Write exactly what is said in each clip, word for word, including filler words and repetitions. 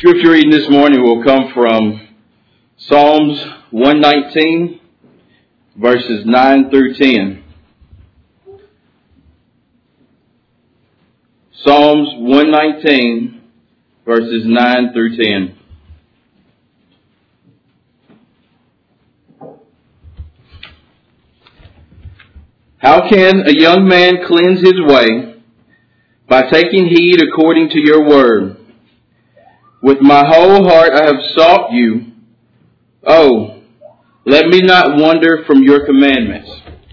Scripture reading this morning will come from Psalms one nineteen, verses nine through ten. Psalms one nineteen, verses nine through ten. How can a young man cleanse his way? By taking heed according to your word. With my whole heart I have sought you. Oh, let me not wander from your commandments.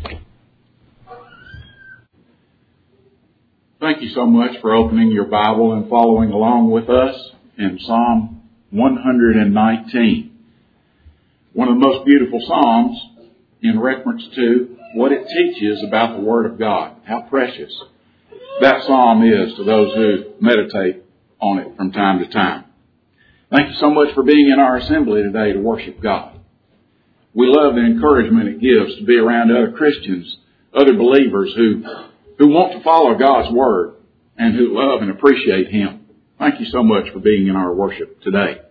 Thank you so much for opening your Bible and following along with us in Psalm one nineteen. One of the most beautiful Psalms in reference to what it teaches about the Word of God. How precious that Psalm is to those who meditate on it from time to time. Thank you so much for being in our assembly today to worship God. We love the encouragement it gives to be around other Christians, other believers who, who want to follow God's Word and who love and appreciate Him. Thank you so much for being in our worship today.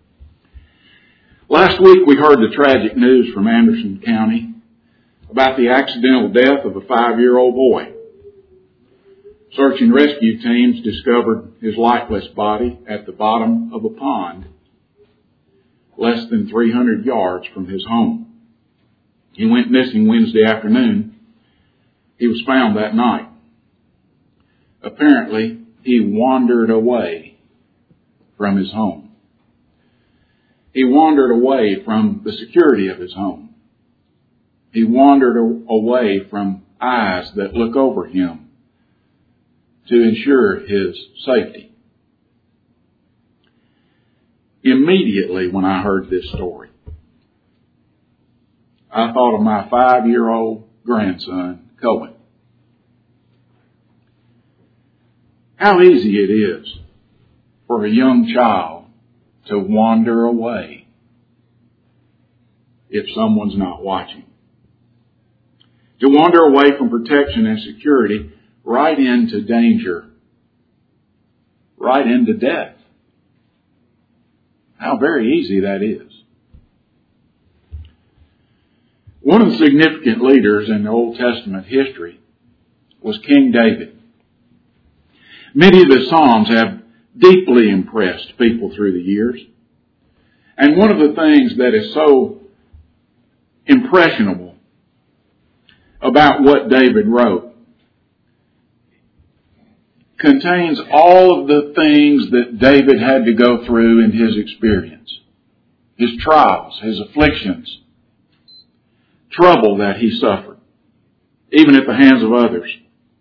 Last week we heard the tragic news from Anderson County about the accidental death of a five-year-old boy. Search and rescue teams discovered his lifeless body at the bottom of a pond less than three hundred yards from his home. He went missing Wednesday afternoon. He was found that night. Apparently, he wandered away from his home. He wandered away from the security of his home. He wandered away from eyes that look over him to ensure his safety. Immediately when I heard this story, I thought of my five-year-old grandson, Cohen. How easy it is for a young child to wander away if someone's not watching. To wander away from protection and security right into danger, right into death. How very easy that is. One of the significant leaders in the Old Testament history was King David. Many of the Psalms have deeply impressed people through the years. And one of the things that is so impressionable about what David wrote contains all of the things that David had to go through in his experience. His trials, his afflictions, trouble that he suffered, even at the hands of others.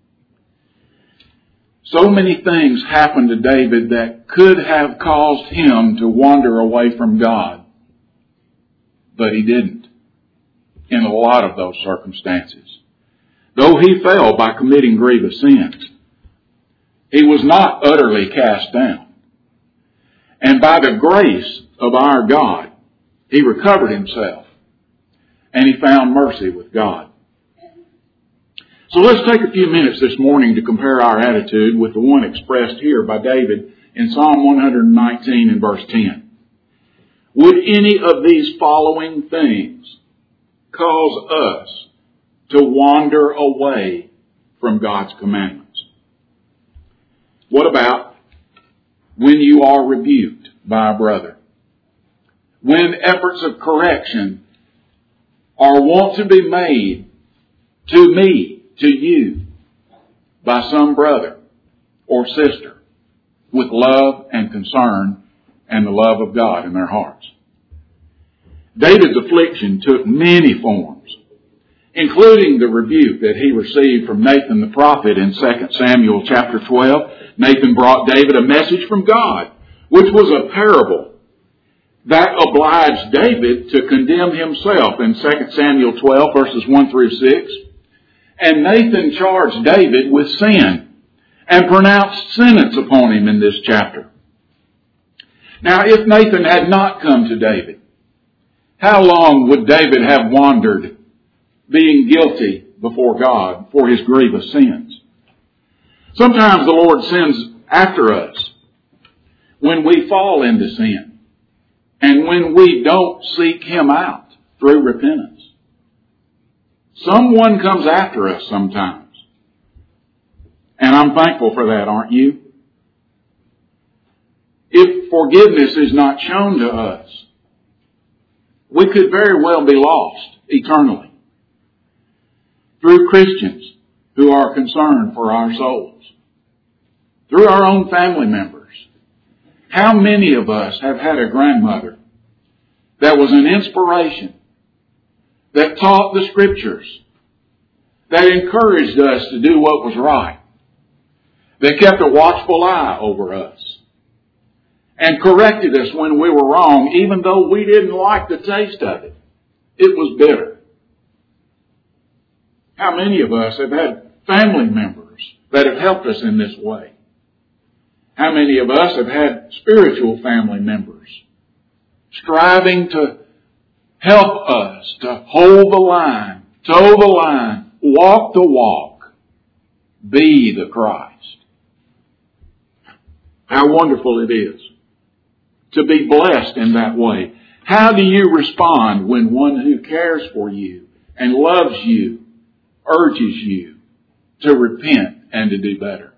So many things happened to David that could have caused him to wander away from God, but he didn't in a lot of those circumstances. Though he fell by committing grievous sins, he was not utterly cast down. And by the grace of our God, he recovered himself and he found mercy with God. So let's take a few minutes this morning to compare our attitude with the one expressed here by David in Psalm one nineteen and verse ten. Would any of these following things cause us to wander away from God's commandments? What about when you are rebuked by a brother? When efforts of correction are wont to be made to me, to you, by some brother or sister with love and concern and the love of God in their hearts. David's affliction took many forms, including the rebuke that he received from Nathan the prophet in Second Samuel chapter twelve. Nathan brought David a message from God, which was a parable that obliged David to condemn himself in Second Samuel twelve, verses one through six. And Nathan charged David with sin and pronounced sentence upon him in this chapter. Now, if Nathan had not come to David, how long would David have wandered, being guilty before God for his grievous sins? Sometimes the Lord sends after us when we fall into sin and when we don't seek Him out through repentance. Someone comes after us sometimes. And I'm thankful for that, aren't you? If forgiveness is not shown to us, we could very well be lost eternally through Christians who are concerned for our souls, through our own family members. How many of us have had a grandmother that was an inspiration, that taught the Scriptures, that encouraged us to do what was right, that kept a watchful eye over us, and corrected us when we were wrong, even though we didn't like the taste of it? It was bitter. How many of us have had family members that have helped us in this way? How many of us have had spiritual family members striving to help us to hold the line, toe the line, walk the walk, be the Christ? How wonderful it is to be blessed in that way. How do you respond when one who cares for you and loves you urges you to repent and to do better?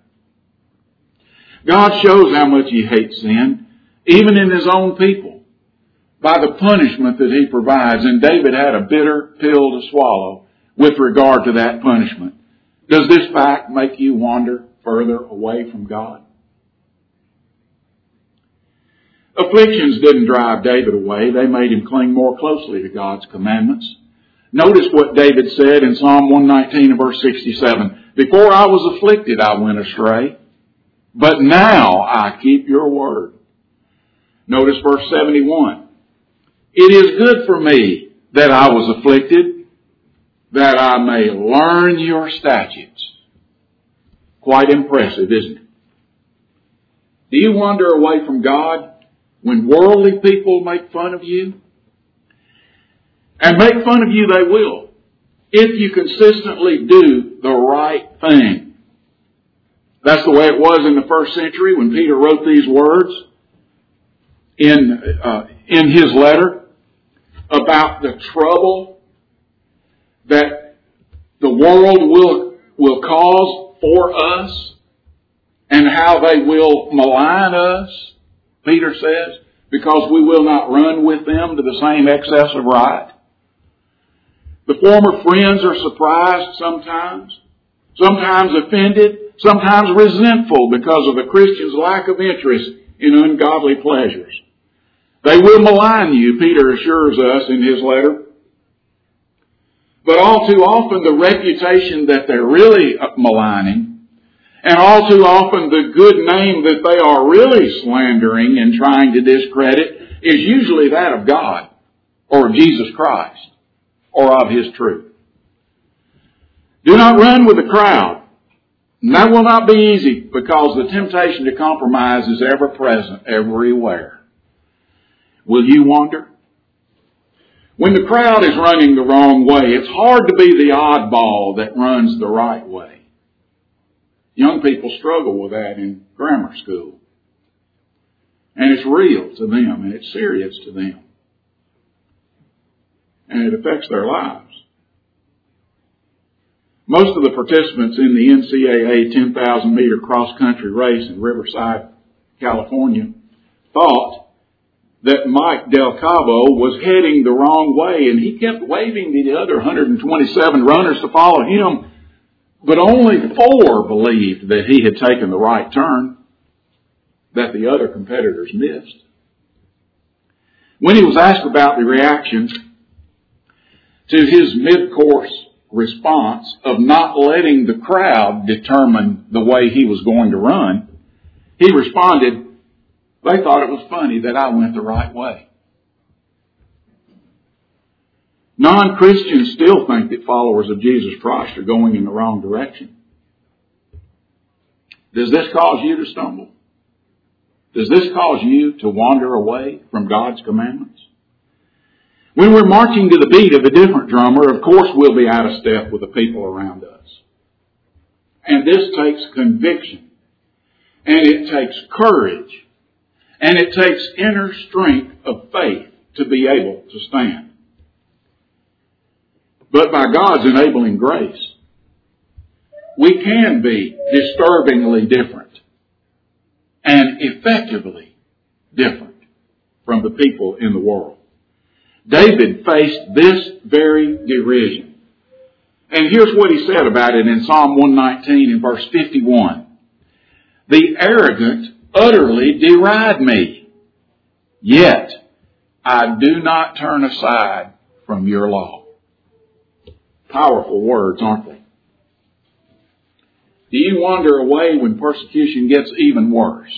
God shows how much He hates sin, even in His own people, by the punishment that He provides. And David had a bitter pill to swallow with regard to that punishment. Does this fact make you wander further away from God? Afflictions didn't drive David away. They made him cling more closely to God's commandments. Notice what David said in Psalm one nineteen and verse sixty-seven. Before I was afflicted, I went astray, but now I keep your word. Notice verse seventy-one. It is good for me that I was afflicted, that I may learn your statutes. Quite impressive, isn't it? Do you wander away from God when worldly people make fun of you? And make fun of you they will, if you consistently do the right thing. That's the way it was in the first century when Peter wrote these words in, uh, in his letter about the trouble that the world will, will cause for us and how they will malign us. Peter says, because we will not run with them to the same excess of right. The former friends are surprised sometimes, sometimes offended, sometimes resentful because of the Christian's lack of interest in ungodly pleasures. They will malign you, Peter assures us in his letter. But all too often the reputation that they're really maligning, and all too often the good name that they are really slandering and trying to discredit, is usually that of God or of Jesus Christ or of His truth. Do not run with the crowd. And that will not be easy because the temptation to compromise is ever present everywhere. Will you wander? When the crowd is running the wrong way, it's hard to be the oddball that runs the right way. Young people struggle with that in grammar school. And it's real to them, and it's serious to them. And it affects their lives. Most of the participants in the N C A A ten thousand meter cross-country race in Riverside, California, thought that Mike Del Cabo was heading the wrong way, and he kept waving to the other one hundred twenty-seven runners to follow him, but only four believed that he had taken the right turn that the other competitors missed. When he was asked about the reaction to his mid-course response of not letting the crowd determine the way he was going to run, he responded, "They thought it was funny that I went the right way." Non-Christians still think that followers of Jesus Christ are going in the wrong direction. Does this cause you to stumble? Does this cause you to wander away from God's commandments? When we're marching to the beat of a different drummer, of course we'll be out of step with the people around us. And this takes conviction. And it takes courage. And it takes inner strength of faith to be able to stand. But by God's enabling grace, we can be disturbingly different and effectively different from the people in the world. David faced this very derision. And here's what he said about it in Psalm one nineteen in verse fifty-one. The arrogant utterly deride me, yet I do not turn aside from your law. Powerful words, aren't they? Do you wander away when persecution gets even worse?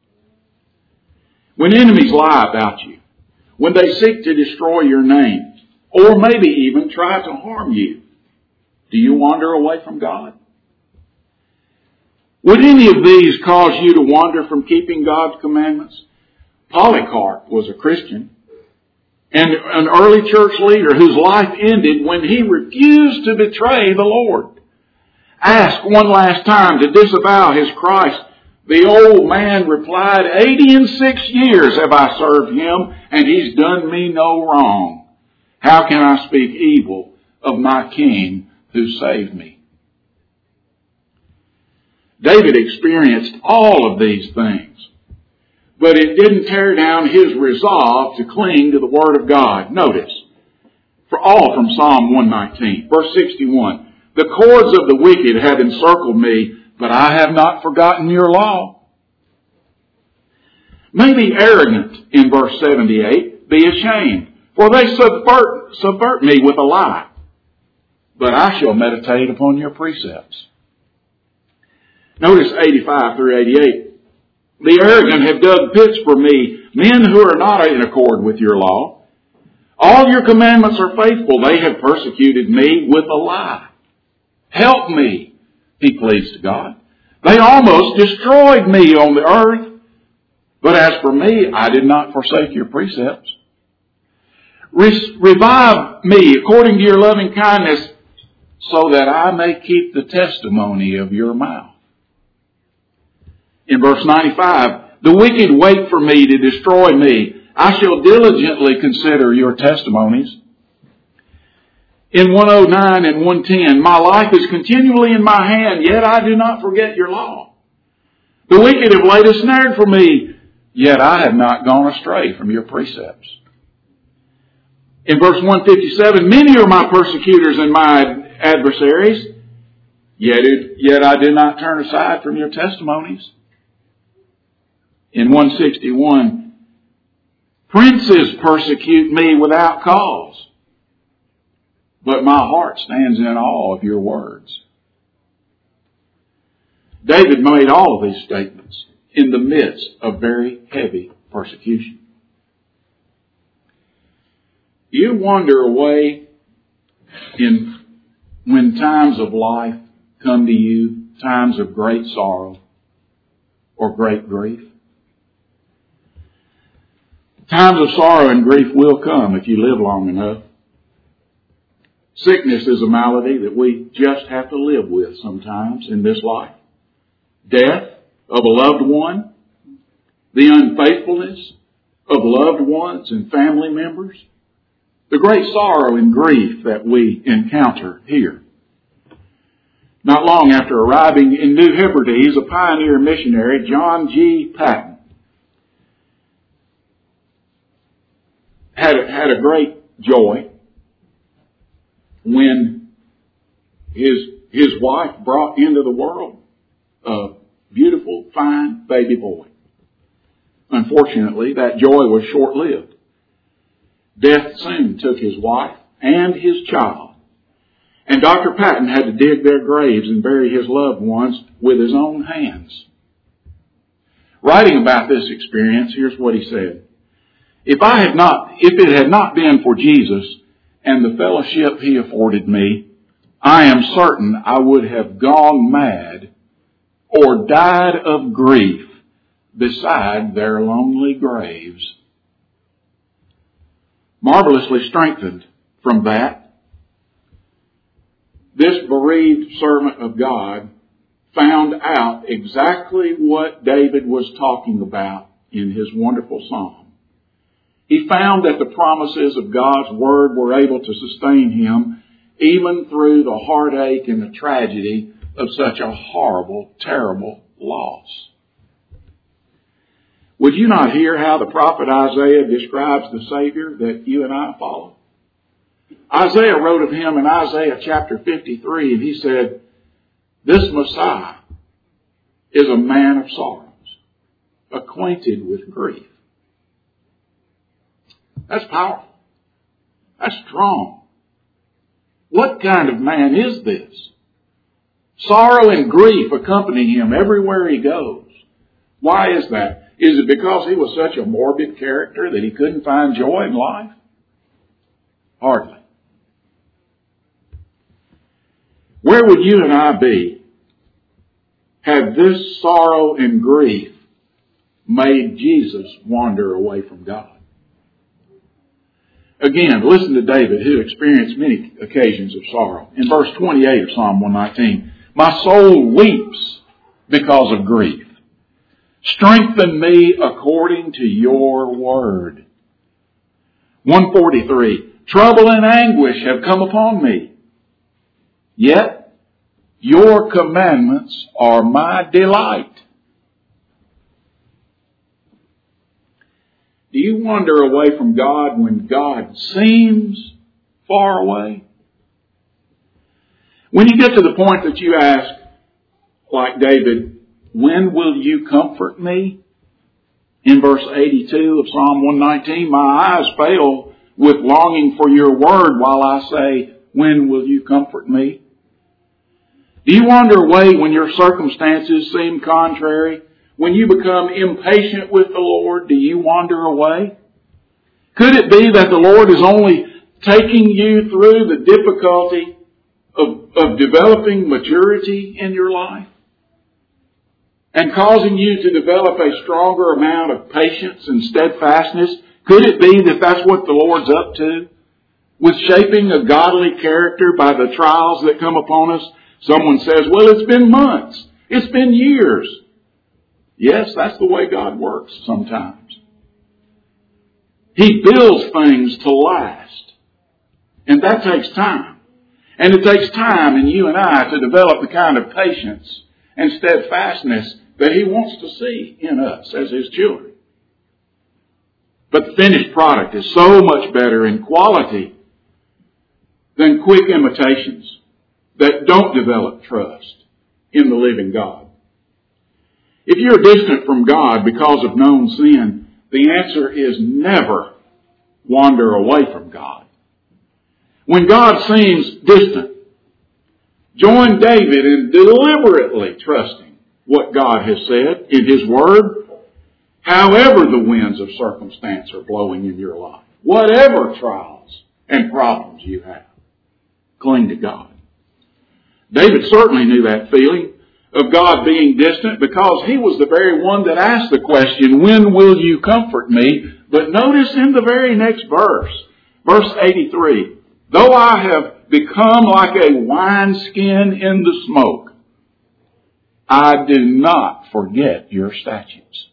When enemies lie about you, when they seek to destroy your name, or maybe even try to harm you, do you wander away from God? Would any of these cause you to wander from keeping God's commandments? Polycarp was a Christian and an early church leader whose life ended when he refused to betray the Lord. Asked one last time to disavow his Christ, the old man replied, eighty and six years have I served him, and he's done me no wrong. How can I speak evil of my King who saved me? David experienced all of these things, but it didn't tear down his resolve to cling to the Word of God. Notice, for all from Psalm one nineteen, verse sixty-one, the cords of the wicked have encircled me, but I have not forgotten your law. Maybe arrogant in verse seventy-eight, be ashamed, for they subvert, subvert me with a lie, but I shall meditate upon your precepts. Notice eighty-five through eighty-eight. The arrogant have dug pits for me, men who are not in accord with your law. All your commandments are faithful. They have persecuted me with a lie. Help me, he pleads to God. They almost destroyed me on the earth. But as for me, I did not forsake your precepts. Re- revive me according to your loving kindness, so that I may keep the testimony of your mouth. In verse ninety-five, the wicked wait for me to destroy me. I shall diligently consider your testimonies. In one oh nine and one ten, my life is continually in my hand, yet I do not forget your law. The wicked have laid a snare for me, yet I have not gone astray from your precepts. In verse one fifty-seven, many are my persecutors and my adversaries, yet, it, yet I did not turn aside from your testimonies. In one sixty-one, princes persecute me without cause, but my heart stands in awe of your words. David made all of these statements in the midst of very heavy persecution. You wander away in when times of life come to you, times of great sorrow or great grief. Times of sorrow and grief will come if you live long enough. Sickness is a malady that we just have to live with sometimes in this life. Death of a loved one, the unfaithfulness of loved ones and family members, the great sorrow and grief that we encounter here. Not long after arriving in New Hebrides, a pioneer missionary, John G. Paton, had a, had a great joy when his his wife brought into the world a beautiful, fine baby boy. Unfortunately, that joy was short-lived. Death soon took his wife and his child, and Doctor Paton had to dig their graves and bury his loved ones with his own hands. Writing about this experience, here's what he said. If I had not, if it had not been for Jesus and the fellowship he afforded me, I am certain I would have gone mad or died of grief beside their lonely graves. Marvelously strengthened from that, this bereaved servant of God found out exactly what David was talking about in his wonderful psalm. He found that the promises of God's Word were able to sustain him even through the heartache and the tragedy of such a horrible, terrible loss. Would you not hear how the prophet Isaiah describes the Savior that you and I follow? Isaiah wrote of him in Isaiah chapter fifty-three, and he said, "This Messiah is a man of sorrows, acquainted with grief." That's powerful. That's strong. What kind of man is this? Sorrow and grief accompany him everywhere he goes. Why is that? Is it because he was such a morbid character that he couldn't find joy in life? Hardly. Where would you and I be had this sorrow and grief made Jesus wander away from God? Again, listen to David, who experienced many occasions of sorrow. In verse twenty-eight of Psalm one nineteen, "My soul weeps because of grief. Strengthen me according to your word." one forty-three, "Trouble and anguish have come upon me. Yet your commandments are my delight." Do you wander away from God when God seems far away? When you get to the point that you ask, like David, "When will you comfort me?" In verse eighty-two of Psalm one nineteen, "My eyes fail with longing for your word while I say, 'When will you comfort me?'" Do you wander away when your circumstances seem contrary? When you become impatient with the Lord, do you wander away? Could it be that the Lord is only taking you through the difficulty of, of developing maturity in your life and causing you to develop a stronger amount of patience and steadfastness? Could it be that that's what the Lord's up to, with shaping a godly character by the trials that come upon us? Someone says, "Well, it's been months. It's been years." Yes, that's the way God works sometimes. He builds things to last. And that takes time. And it takes time in you and I to develop the kind of patience and steadfastness that He wants to see in us as His children. But the finished product is so much better in quality than quick imitations that don't develop trust in the living God. If you're distant from God because of known sin, the answer is never wander away from God. When God seems distant, join David in deliberately trusting what God has said in His Word, however the winds of circumstance are blowing in your life, whatever trials and problems you have. Cling to God. David certainly knew that feeling of God being distant because he was the very one that asked the question, "When will you comfort me?" But notice in the very next verse, verse eighty-three, "Though I have become like a wineskin in the smoke, I do not forget your statutes."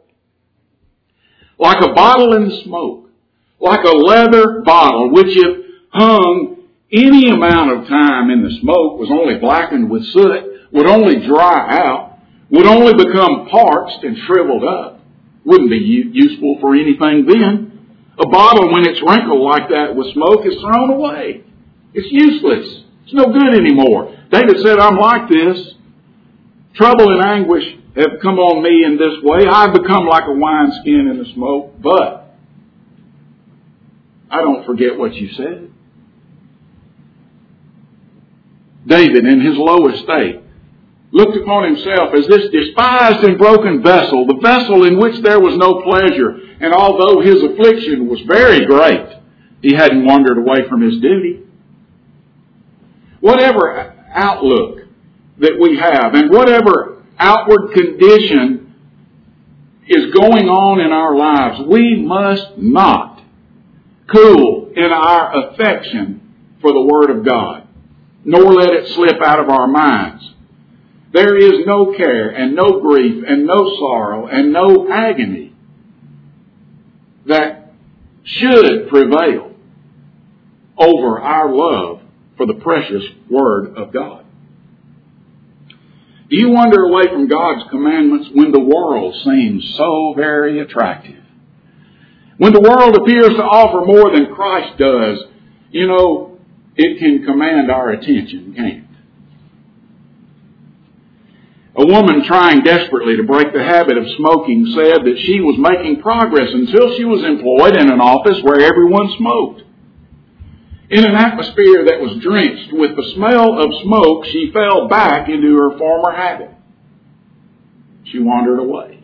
Like a bottle in the smoke, like a leather bottle which if hung any amount of time in the smoke was only blackened with soot, would only dry out, would only become parched and shriveled up, wouldn't be useful for anything then. A bottle, when it's wrinkled like that with smoke, is thrown away. It's useless. It's no good anymore. David said, "I'm like this. Trouble and anguish have come on me in this way. I've become like a wineskin in the smoke, but I don't forget what you said." David, in his low estate, looked upon himself as this despised and broken vessel, the vessel in which there was no pleasure. And although his affliction was very great, he hadn't wandered away from his duty. Whatever outlook that we have and whatever outward condition is going on in our lives, we must not cool in our affection for the Word of God, nor let it slip out of our minds. There is no care and no grief and no sorrow and no agony that should prevail over our love for the precious Word of God? Do you wander away from God's commandments when the world seems so very attractive? When the world appears to offer more than Christ does, you know, it can command our attention, can't it? A woman trying desperately to break the habit of smoking said that she was making progress until she was employed in an office where everyone smoked. In an atmosphere that was drenched with the smell of smoke, she fell back into her former habit. She wandered away.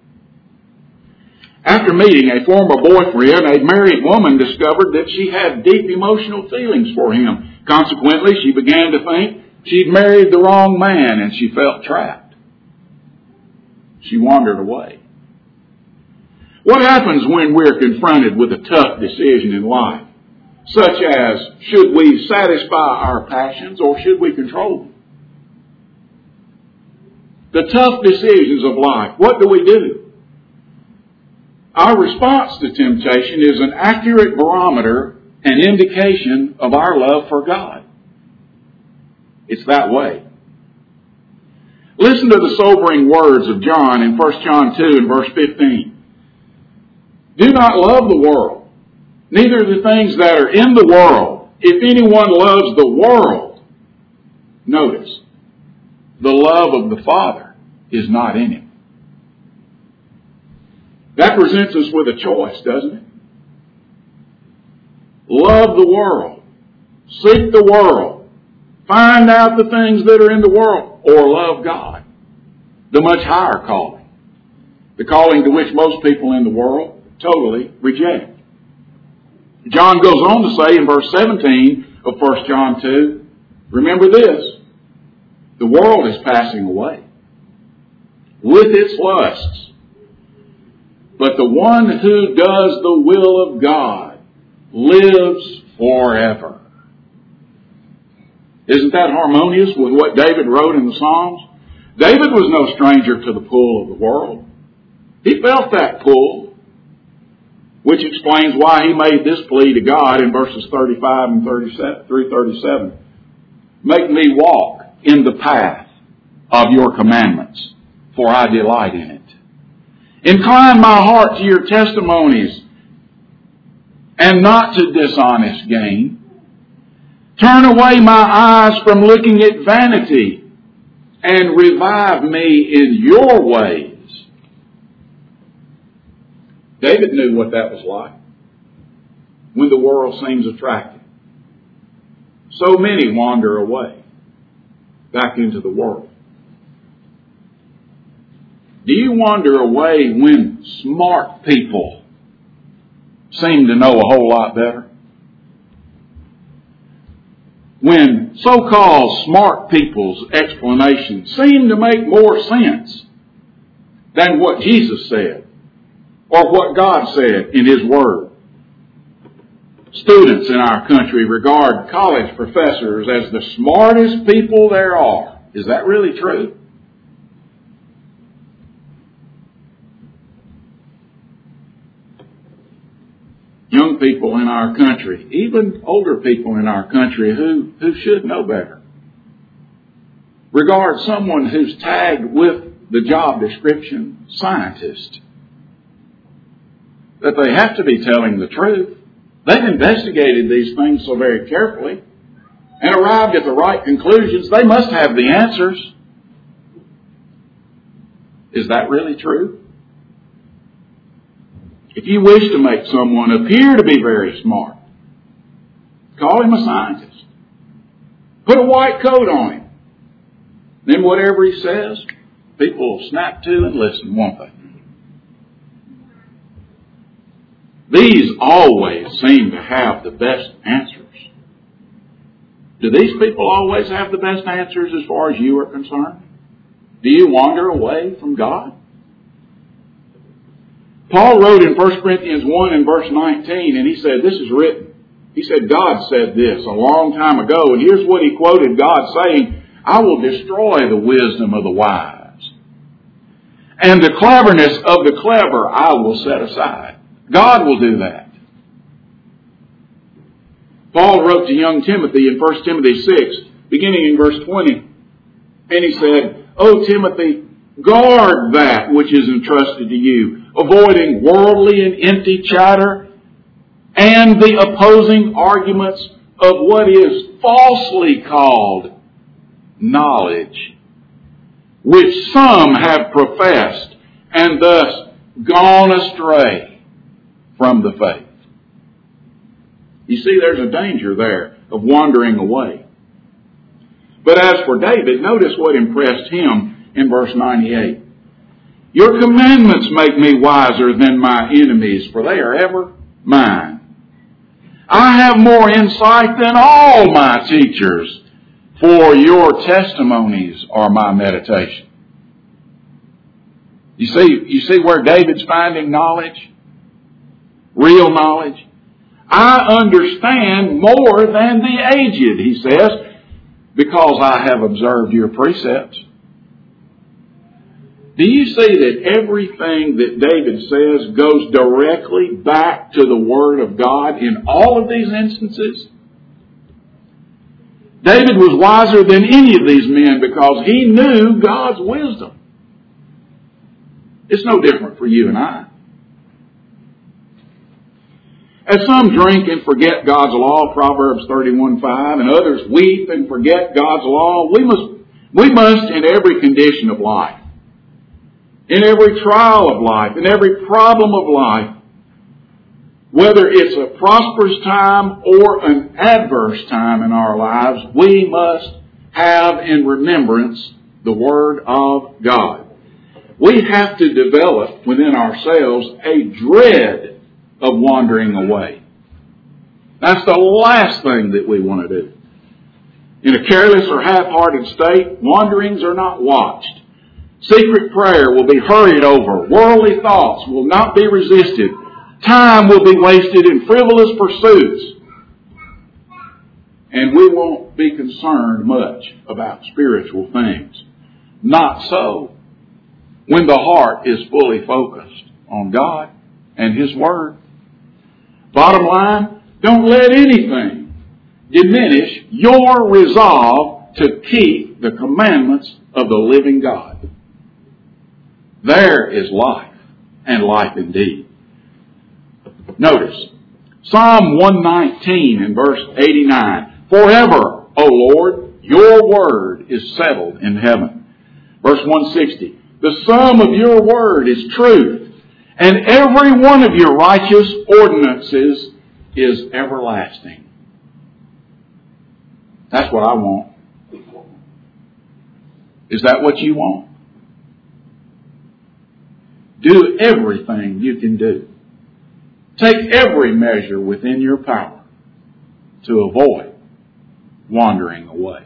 After meeting a former boyfriend, a married woman discovered that she had deep emotional feelings for him. Consequently, she began to think she'd married the wrong man, and she felt trapped. She wandered away. What happens when we're confronted with a tough decision in life? Such as, should we satisfy our passions or should we control them? The tough decisions of life, what do we do? Our response to temptation is an accurate barometer and indication of our love for God. It's that way. Listen to the sobering words of John in First John two and verse fifteen. Do not love the world, neither the things that are in the world. If anyone loves the world, notice, the love of the Father is not in him. That presents us with a choice, doesn't it? Love the world. Seek the world. Find out the things that are in the world. Or love God. The much higher calling. The calling to which most people in the world totally reject. John goes on to say in verse seventeen of First John two, remember this, the world is passing away with its lusts, but the one who does the will of God lives forever. Isn't that harmonious with what David wrote in the Psalms? David was no stranger to the pull of the world. He felt that pull, which explains why he made this plea to God in verses thirty-five and thirty-seven through thirty-seven. Make me walk in the path of your commandments, for I delight in it. Incline my heart to your testimonies, and not to dishonest gain. Turn away my eyes from looking at vanity, and revive me in your ways. David knew what that was like when the world seems attractive. So many wander away back into the world. Do you wander away when smart people seem to know a whole lot better? When so-called smart people's explanations seem to make more sense than what Jesus said or what God said in His Word. Students in our country regard college professors as the smartest people there are. Is that really true? Young people in our country, even older people in our country who, who should know better, regard someone who's tagged with the job description scientist, that they have to be telling the truth. They've investigated these things so very carefully and arrived at the right conclusions. They must have the answers. Is that really true? If you wish to make someone appear to be very smart, call him a scientist. Put a white coat on him. Then whatever he says, people will snap to and listen, won't they? These always seem to have the best answers. Do these people always have the best answers as far as you are concerned? Do you wander away from God? Paul wrote in First Corinthians one and verse nineteen, and he said, this is written. He said, God said this a long time ago, and here's what he quoted God saying, I will destroy the wisdom of the wise, and the cleverness of the clever I will set aside. God will do that. Paul wrote to young Timothy in First Timothy six, beginning in verse twenty, and he said, "O Timothy, guard that which is entrusted to you, avoiding worldly and empty chatter and the opposing arguments of what is falsely called knowledge, which some have professed and thus gone astray from the faith." You see, there's a danger there of wandering away. But as for David, notice what impressed him in verse ninety-eight. "Your commandments make me wiser than my enemies, for they are ever mine. I have more insight than all my teachers, for your testimonies are my meditation." You see, you see where David's finding knowledge? Real knowledge. "I understand more than the aged," he says, "because I have observed your precepts." Do you see that everything that David says goes directly back to the Word of God in all of these instances? David was wiser than any of these men because he knew God's wisdom. It's no different for you and I. As some drink and forget God's law, Proverbs thirty-one five, and others weep and forget God's law, we must, we must in every condition of life, in every trial of life, in every problem of life, whether it's a prosperous time or an adverse time in our lives, we must have in remembrance the Word of God. We have to develop within ourselves a dread of wandering away. That's the last thing that we want to do. In a careless or half-hearted state, wanderings are not watched. Secret prayer will be hurried over. Worldly thoughts will not be resisted. Time will be wasted in frivolous pursuits. And we won't be concerned much about spiritual things. Not so when the heart is fully focused on God and His Word. Bottom line, don't let anything diminish your resolve to keep the commandments of the living God. There is life, and life indeed. Notice, Psalm one nineteen and verse eighty-nine. "Forever, O Lord, your word is settled in heaven." Verse one sixty. "The sum of your word is truth, and every one of your righteous ordinances is everlasting." That's what I want. Is that what you want? Do everything you can do. Take every measure within your power to avoid wandering away.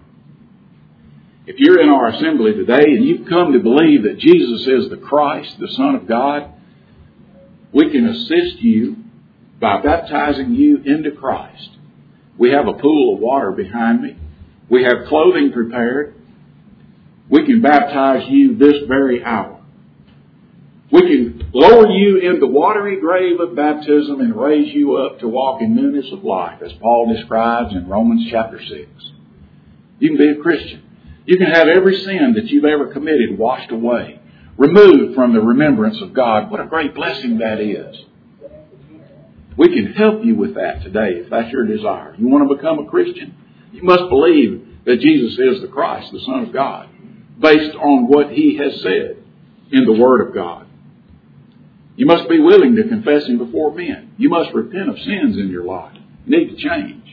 If you're in our assembly today and you've come to believe that Jesus is the Christ, the Son of God, we can assist you by baptizing you into Christ. We have a pool of water behind me. We have clothing prepared. We can baptize you this very hour. We can lower you in the watery grave of baptism and raise you up to walk in newness of life, as Paul describes in Romans chapter six. You can be a Christian. You can have every sin that you've ever committed washed away, removed from the remembrance of God. What a great blessing that is. We can help you with that today if that's your desire. You want to become a Christian? You must believe that Jesus is the Christ, the Son of God, based on what He has said in the Word of God. You must be willing to confess Him before men. You must repent of sins in your life. You need to change.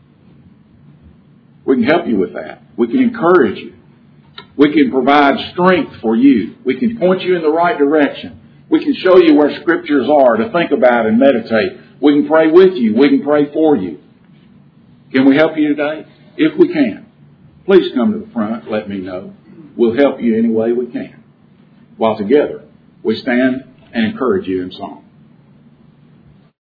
We can help you with that. We can encourage you. We can provide strength for you. We can point you in the right direction. We can show you where Scriptures are to think about and meditate. We can pray with you. We can pray for you. Can we help you today? If we can, please come to the front. Let me know. We'll help you any way we can. While together, we stand and encourage you in song.